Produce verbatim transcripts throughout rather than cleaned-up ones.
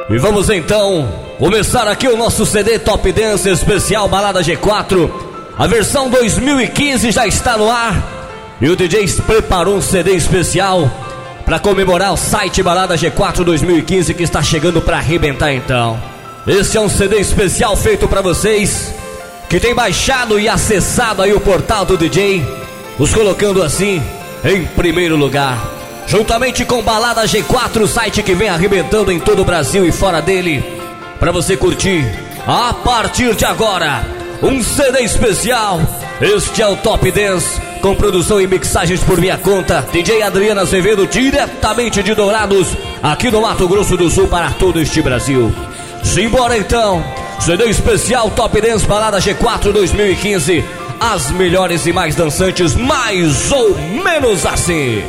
E vamos então começar aqui o nosso C D Top Dance especial Balada G quatro. A versão dois mil e quinze já está no ar e o D J preparou um C D especial para comemorar o site Balada G quatro dois mil e quinze que está chegando para arrebentar então. Esse é um C D especial feito para vocês que tem baixado e acessado aí o portal do D J, os colocando assim em primeiro lugar. Juntamente com Balada G quatro, o site que vem arrebentando em todo o Brasil e fora dele, para você curtir a partir de agora um C D especial. Este é o Top Dance, com produção e mixagens por minha conta, D J Adriano Azevedo, diretamente de Dourados, aqui no Mato Grosso do Sul, para todo este Brasil. Simbora então, C D especial Top Dance Balada G quatro dois mil e quinze, as melhores e mais dançantes, mais ou menos assim.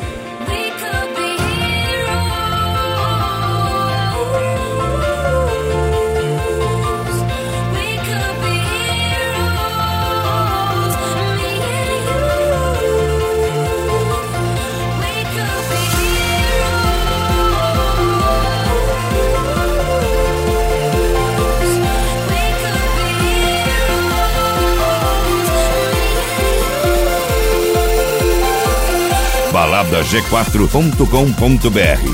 balada g quatro ponto com ponto b r.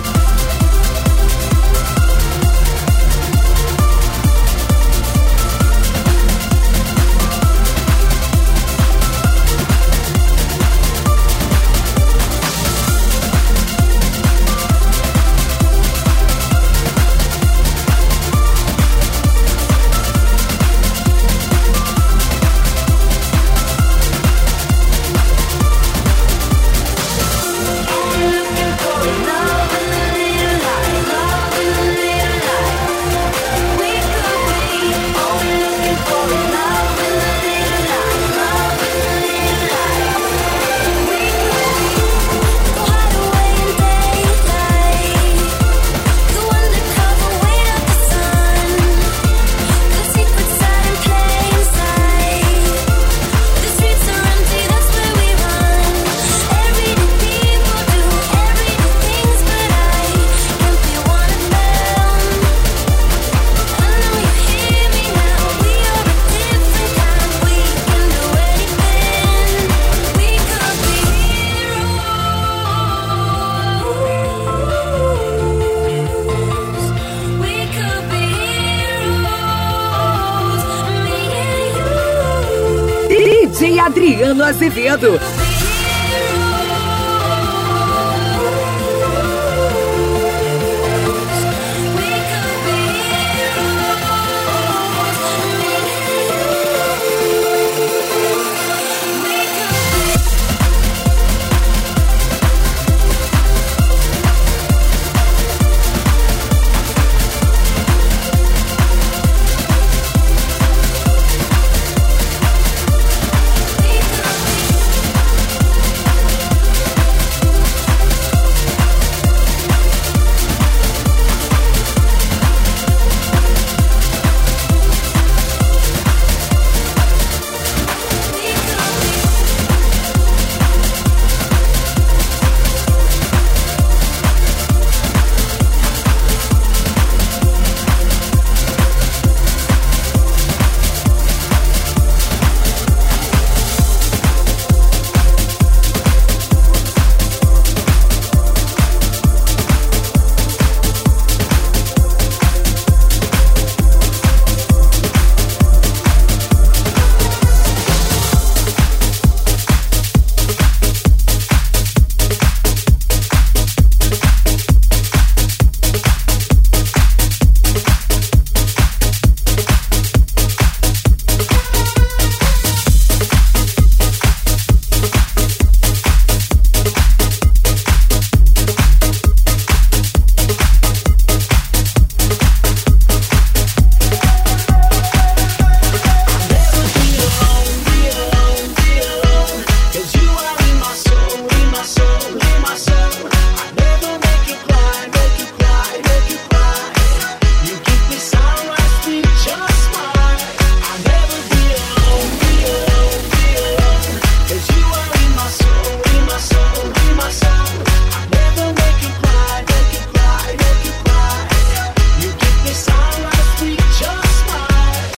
D J Adriano Azevedo.